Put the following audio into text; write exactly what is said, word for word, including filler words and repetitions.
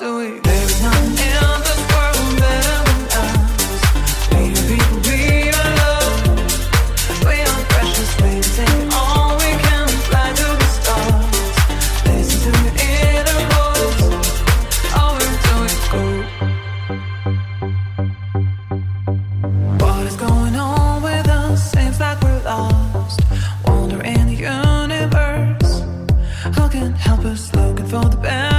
do we? There is nothing in this world better than us. We are people, we are love. We are precious, we take it all we can. Fly to the stars. Listen to your inner voice. Oh, where do we go? What is going on with us? Seems like we're lost. Wander in the universe. Who can help us? Looking for the best.